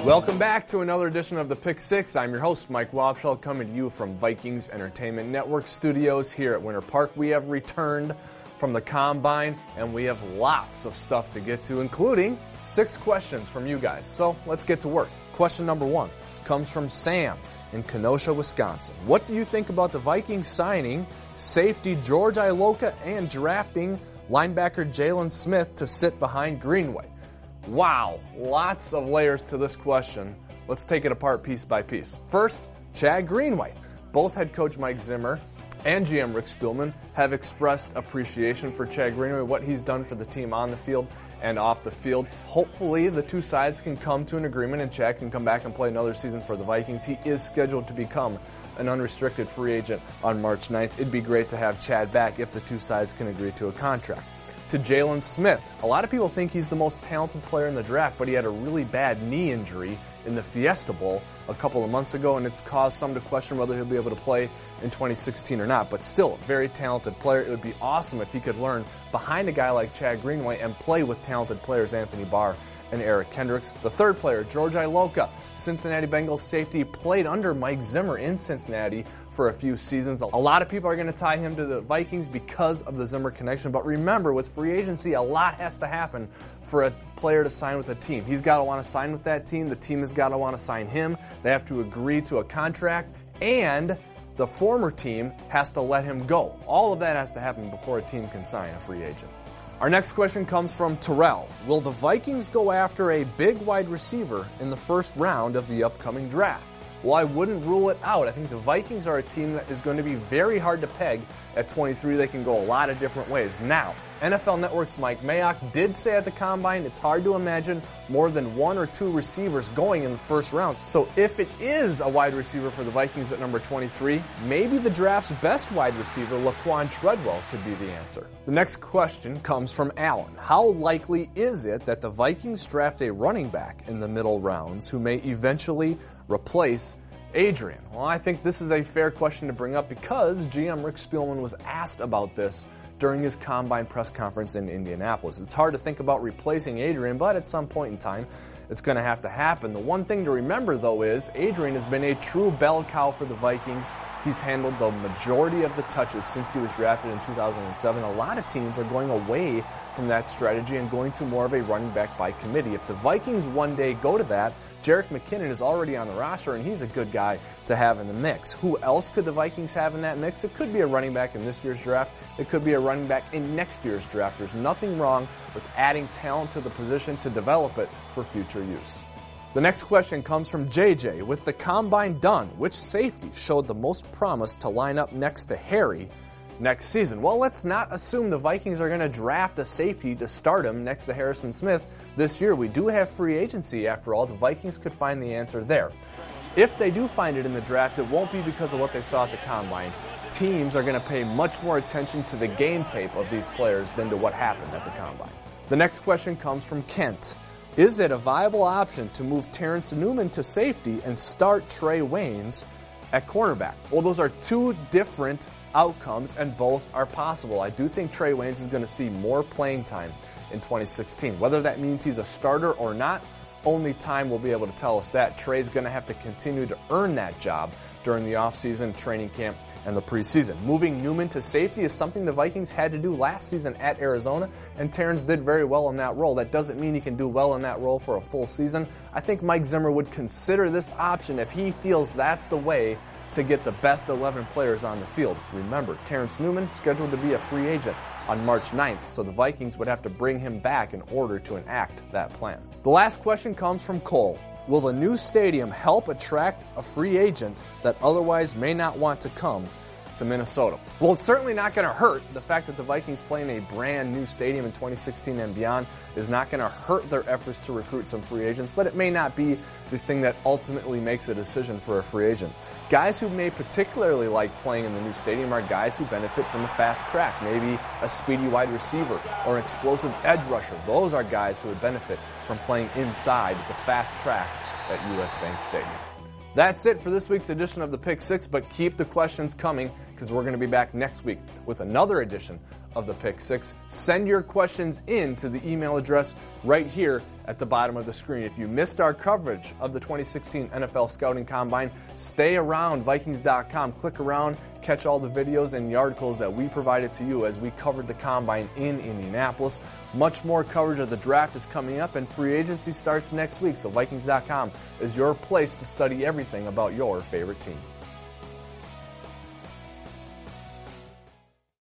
Welcome back to another edition of the Pick Six. I'm your host, Mike Wobschall, coming to you from Vikings Entertainment Network studios here at Winter Park. We have returned from the Combine, and we have lots of stuff to get to, including 6 questions from you guys. So let's get to work. Question number 1 comes from Sam in Kenosha, Wisconsin. What do you think about the Vikings signing safety George Iloka and drafting linebacker Jaylon Smith to sit behind Greenway? Wow, lots of layers to this question. Let's take it apart piece by piece. First, Chad Greenway. Both head coach Mike Zimmer and GM Rick Spielman have expressed appreciation for Chad Greenway, what he's done for the team on the field and off the field. Hopefully, the two sides can come to an agreement and Chad can come back and play another season for the Vikings. He is scheduled to become an unrestricted free agent on March 9th. It'd be great to have Chad back if the two sides can agree to a contract. To Jaylon Smith. A lot of people think he's the most talented player in the draft, but he had a really bad knee injury in the Fiesta Bowl a couple of months ago, and it's caused some to question whether he'll be able to play in 2016 or not. But still, a very talented player. It would be awesome if he could learn behind a guy like Chad Greenway and play with talented players Anthony Barr and Eric Kendricks. The third player, George Iloka, Cincinnati Bengals safety, played under Mike Zimmer in Cincinnati for a few seasons. A lot of people are going to tie him to the Vikings because of the Zimmer connection, but remember, with free agency, a lot has to happen for a player to sign with a team. He's got to want to sign with that team. The team has got to want to sign him. They have to agree to a contract, and the former team has to let him go. All of that has to happen before a team can sign a free agent. Our next question comes from Terrell. Will the Vikings go after a big wide receiver in the first round of the upcoming draft? Well, I wouldn't rule it out. I think the Vikings are a team that is going to be very hard to peg at 23. They can go a lot of different ways. Now, NFL Network's Mike Mayock did say at the Combine it's hard to imagine more than 1 or 2 receivers going in the first round. So if it is a wide receiver for the Vikings at number 23, maybe the draft's best wide receiver, Laquan Treadwell, could be the answer. The next question comes from Alan. How likely is it that the Vikings draft a running back in the middle rounds who may eventually replace Adrian? Well, I think this is a fair question to bring up because GM Rick Spielman was asked about this during his Combine press conference in Indianapolis. It's hard to think about replacing Adrian, but at some point in time, it's going to have to happen. The one thing to remember, though, is Adrian has been a true bell cow for the Vikings. He's handled the majority of the touches since he was drafted in 2007. A lot of teams are going away from that strategy and going to more of a running back by committee. If the Vikings one day go to that, Jerick McKinnon is already on the roster, and he's a good guy to have in the mix. Who else could the Vikings have in that mix? It could be a running back in this year's draft. It could be a running back in next year's draft. There's nothing wrong with adding talent to the position to develop it for future use. The next question comes from JJ. With the Combine done, which safety showed the most promise to line up next to Harry next season? Well, let's not assume the Vikings are going to draft a safety to start him next to Harrison Smith this year. We do have free agency, after all. The Vikings could find the answer there. If they do find it in the draft, it won't be because of what they saw at the Combine. Teams are going to pay much more attention to the game tape of these players than to what happened at the Combine. The next question comes from Kent. Is it a viable option to move Terrence Newman to safety and start Trey Waynes at cornerback? Well, those are two different outcomes, and both are possible. I do think Trey Waynes is going to see more playing time in 2016. Whether that means he's a starter or not, only time will be able to tell us that. Trey's going to have to continue to earn that job during the offseason, training camp, and the preseason. Moving Newman to safety is something the Vikings had to do last season at Arizona, and Terrence did very well in that role. That doesn't mean he can do well in that role for a full season. I think Mike Zimmer would consider this option if he feels that's the way to get the best 11 players on the field. Remember, Terrence Newman scheduled to be a free agent on March 9th, so the Vikings would have to bring him back in order to enact that plan. The last question comes from Cole. Will the new stadium help attract a free agent that otherwise may not want to come to Minnesota? Well, it's certainly not going to hurt. The fact that the Vikings play in a brand new stadium in 2016 and beyond is not going to hurt their efforts to recruit some free agents, but it may not be the thing that ultimately makes a decision for a free agent. Guys who may particularly like playing in the new stadium are guys who benefit from a fast track, maybe a speedy wide receiver or an explosive edge rusher. Those are guys who would benefit from playing inside the fast track at US Bank Stadium. That's it for this week's edition of the Pick Six, but keep the questions coming because we're going to be back next week with another edition of the Pick Six. Send your questions in to the email address right here at the bottom of the screen. If you missed our coverage of the 2016 NFL Scouting Combine, stay around Vikings.com. Click around, catch all the videos and the articles that we provided to you as we covered the Combine in Indianapolis. Much more coverage of the draft is coming up, and free agency starts next week, so Vikings.com is your place to study everything about your favorite team.